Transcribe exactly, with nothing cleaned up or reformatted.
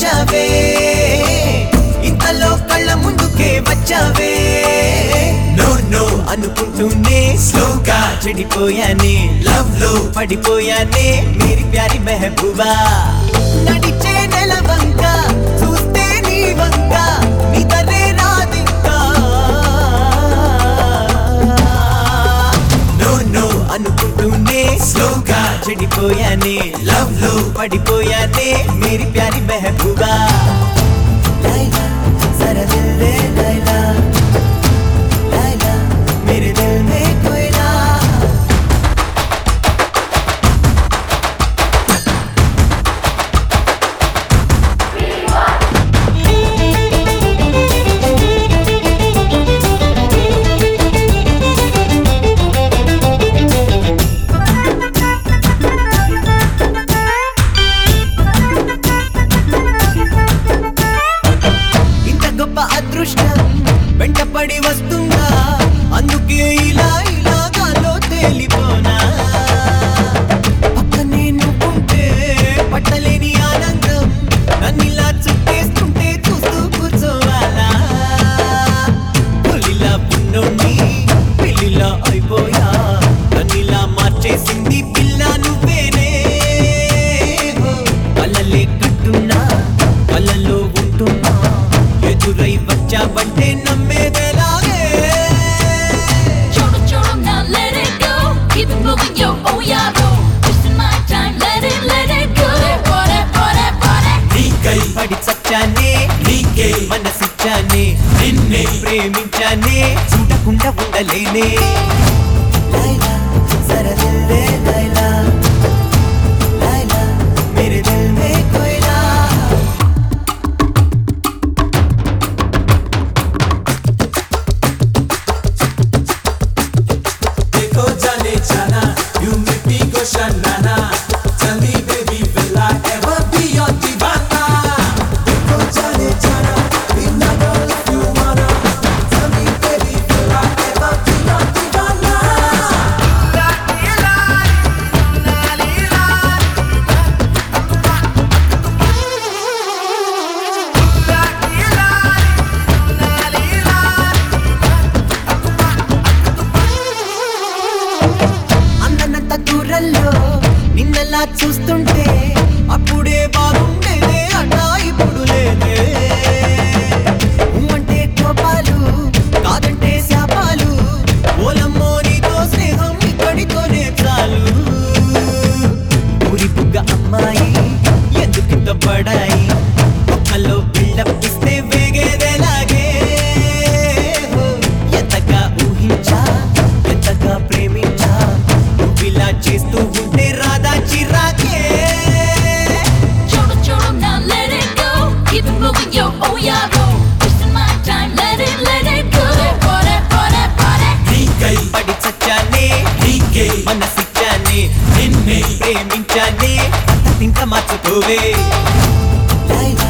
నచ్చావే ఇంతలో కళ్ళ ముందుకే వచ్చావే నో నో అనుకుంటూనే స్లోగా చెడిపోయానే లవ్ లో పడిపోయానే మేరీ ప్యారీ మెహబూబా నడిచే నెలవంక చూస్తే నీ వంక నిదరే రాదింకా నో నో అనుకుంటూనే స్లోగా చెడిపోయానే లవ్ లో పడిపోయానే మేరీ ప్యారీ మెహబూబా లైలా జరా దిల్ దే లైలా లైలా मेरे दिल में कोयला ఇంత గొప్ప అదృష్టం వెంటపడి వస్తుందా అందుకే ఇలా ఇలా గాలో తేలిపోనా పక్కనే నువ్వుంటే పట్టలేని ఆనందం నన్నిలా చుట్టేస్తుంటే చూస్తూ కూర్చోవాలా పులిలా పున్నోణ్ణి పిల్లిలా అయిపోయా నన్నిలా మార్చేసింది పిల్ల నువ్వేనే కళ్ళలే కట్టున్నా కళ్ళలో ఉంటున్నా ఎదురై వచ్చావంటే నమ్మేదేలాగే Moving yo, oh yeah, bro. Wasting my time, let it, let it go. Body, body, body. నీకై పడి చచ్చానే నీకే మనసిచ్చానే నిన్నే ప్రేమించానే చూడకుండా ఉండలేనే లైలా జరా దిల్ దే లైలా లైలా మేరే దిల్ మే కోయలా देखो जाने जाना you make me go shanana tell me baby will I ever be your divana देखो जाने जाना we never if you wanna tell me baby will I ever be your divana అందనంత దూరంలో నిన్నలా చూస్తుంటే అప్పుడే బాగుండేదే అన్నా ఇప్పుడు లేదే అంటే కోపాలు కాదంటే శాపాలు ఓలమ్మో నీతో స్నేహం ఇక్కడితోనే చాలు ఊరి బుగ్గ అమ్మాయి ఎందుకింత పడాయి ఒక్కలో బిల్డప్ ఇస్తే వేగేదేలాగే ఎంతగా ఊహించా ఎంతగా ప్రేమించా నువ్విలా చేస్తూ ఉంటే రాదా చిరాకే Chodo, chodo, now let it go. Keep it moving, yo, oh yeah, bro. Wasting my time, let it, let it go. Body, body, body. నీకై పడి చచ్చానే నీకే మనసిచ్చానే నిన్నే ప్రేమించానే అంత ఇంకా మార్చుకోవే లైలా